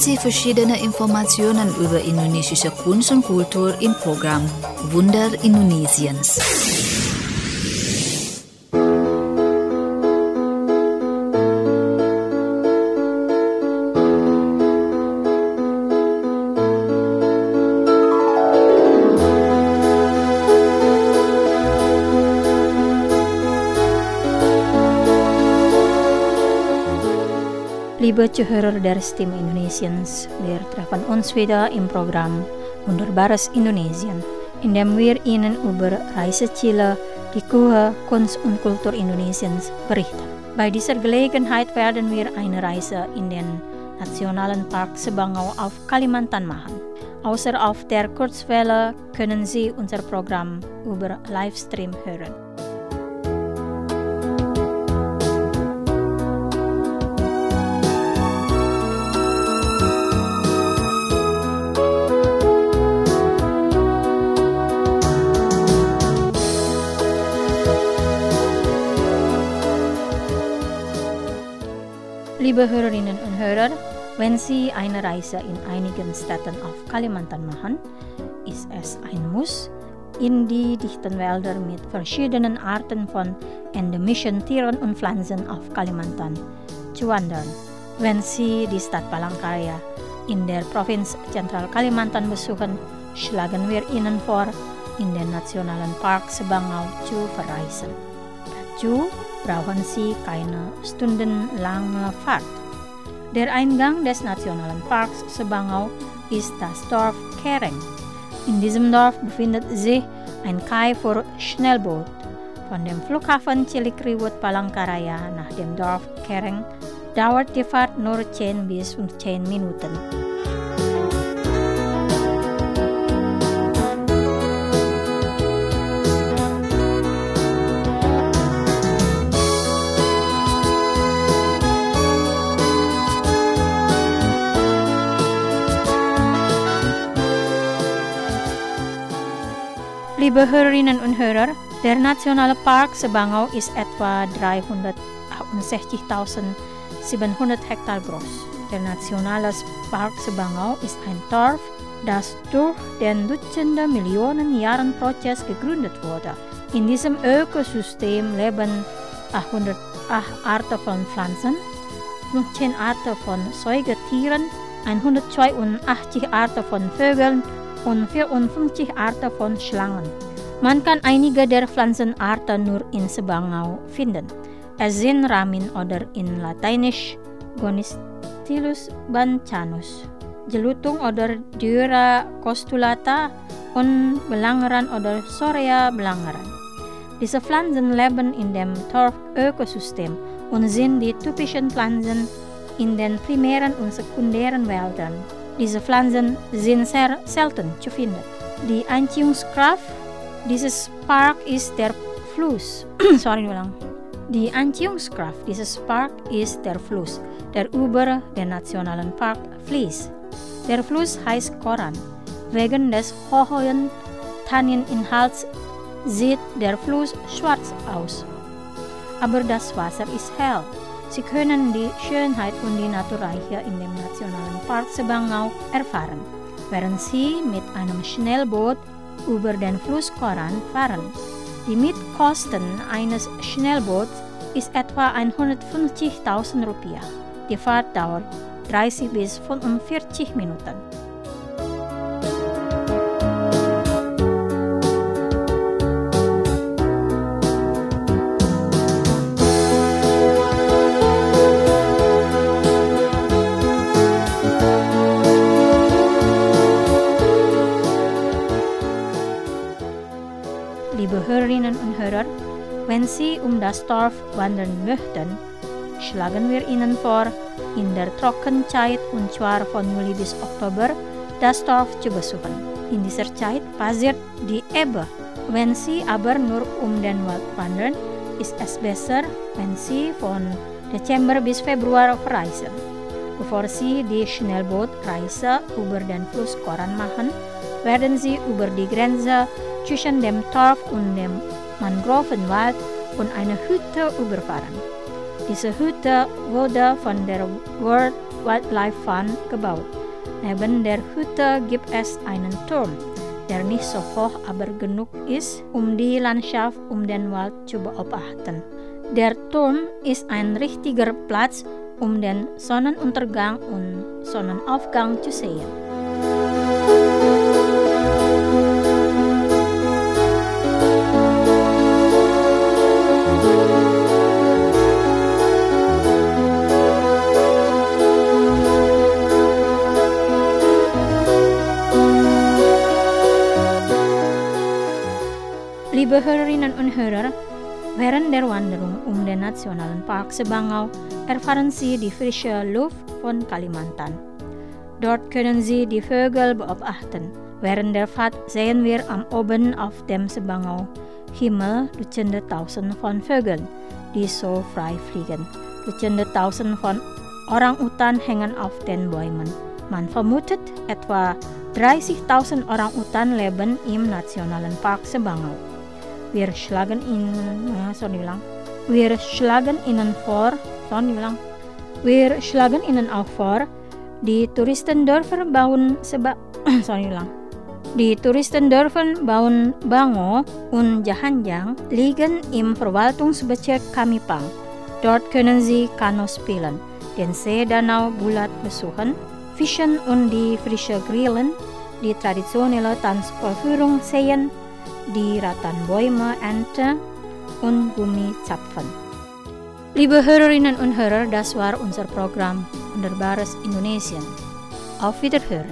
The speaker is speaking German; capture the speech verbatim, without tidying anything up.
Sie verschiedene Informationen über indonesische Kunst und Kultur im Programm Wunder Indonesiens. Liebe Zuhörer der Stimme Indonesiens, wir treffen uns wieder im Programm Wunderbares Indonesien, in dem wir Ihnen über Reiseziele, die Küche, Kunst und Kultur Indonesiens berichten. Bei dieser Gelegenheit werden wir eine Reise in den Nationalen Park Sebangau auf Kalimantan machen. Außer auf der Kurzwelle können Sie unser Programm über Livestream hören. Liebe Hörerinnen und Hörer, wenn Sie eine Reise in einigen Städten auf Kalimantan machen, ist es ein Muss, in die dichten Wälder mit verschiedenen Arten von endemischen Tieren und Pflanzen auf Kalimantan zu wandern. Wenn Sie die Stadt Palangkaraya in der Provinz Zentral Kalimantan besuchen, schlagen wir Ihnen vor, in den Nationalen Park Sebangau zu verreisen. Dazu brauchen Sie keine stundenlange Fahrt. Der Eingang des Nationalen Parks Sebangau ist das Dorf Kereng. In diesem Dorf befindet sich ein Kai für Schnellboot. Von dem Flughafen Cilikriwut Palangkaraya nach dem Dorf Kereng dauert die Fahrt nur zehn bis fünfzehn Minuten. Liebe Hörerinnen und Hörer, der Nationale Park Sebangau ist etwa dreihundertachtundsechzigtausendsiebenhundert Hektar groß. Der Nationale Park Sebangau ist ein Dorf, das durch den Dutzende Millionen Jahren Prozess gegründet wurde. In diesem Ökosystem leben achthundertacht Arten von Pflanzen, fünfzehn Arten von Säugetieren, hundertzweiundachtzig Arten von Vögeln und vierundfünfzig Arten von Schlangen. Man kann einige der Pflanzenarten nur in Sebangau finden. Es sind Ramin oder in Lateinisch Gonistillus bancanus, Jelutung oder Diura costulata und Belangeran oder Sorea belangeran. Diese Pflanzen leben in dem Torf-Ökosystem und sind die typischen Pflanzen in den primären und sekundären Wäldern. Diese Pflanzen sind sehr selten zu finden. Die Anziehungskraft dieses Park ist der Fluss. Sorry, ulang. Die Anziehungskraft dieses Park ist der Fluss, der über den Nationalen Park fließt. Der Fluss heißt Koran. Wegen des hohen Tannininhalts sieht der Fluss schwarz aus. Aber das Wasser ist hell. Sie können die Schönheit und die Naturreiche in dem Nationalen Park Sebangau erfahren, während Sie mit einem Schnellboot über den Fluss Koran fahren. Die Mietkosten eines Schnellboots ist etwa hundertfünfzigtausend Rupiah. Die Fahrt dauert dreißig bis fünfundvierzig Minuten. Liebe Hörerinnen und Hörer, wenn Sie um das Dorf wandern möchten, schlagen wir Ihnen vor, in der Trockenzeit und zwar von Juli bis Oktober das Dorf zu besuchen. In dieser Zeit passiert die Ebbe. Wenn Sie aber nur um den Wald wandern, ist es besser, wenn Sie von Dezember bis Februar verreisen. Bevor Sie die Schnellbootreise über den Fluss Koran machen, werden Sie über die Grenze zwischen dem Dorf und dem Mangrovenwald und eine Hütte überfahren. Diese Hütte wurde von der World Wildlife Fund gebaut. neben der Hütte gibt es einen Turm, der nicht so hoch aber genug ist, um die Landschaft um den Wald zu beobachten. Der Turm ist ein richtiger Platz, um den Sonnenuntergang und Sonnenaufgang zu sehen. Liebe Hörerinnen und Hörer, während der Wanderung um den Nationalpark Sebangau erfahren Sie die frische Luft von Kalimantan. Dort können Sie die Vögel beobachten. Während der Fahrt sehen wir am Oben auf dem Sebangau Himmel dutzende Tausend von Vögeln, die so frei fliegen. Dutzende Tausend von Orang-Utan hängen auf den Bäumen. Man vermutet, etwa dreißigtausend Orang-Utan leben im Nationalpark Sebangau. Wir schlagen Ihnen, ja, sorry lang. Wir schlagen Ihnen vor, sorry lang. Wir schlagen Ihnen auch vor, die Touristendörfer bauen Seba, sorry lang. Die Touristendörfer bauen Bango und Jahanjang liegen im Verwaltungsbezirk Kamipang. Dort können Sie Kanu spielen, den See Danau Bulat besuchen, fischen und die frische Grillen, die traditionelle Tanzvorführung sehen, die Rattanbäume ernten und Gummizapfen. Liebe Hörerinnen und Hörer, das war unser Programm Wunderbares Indonesien. Auf Wiederhören.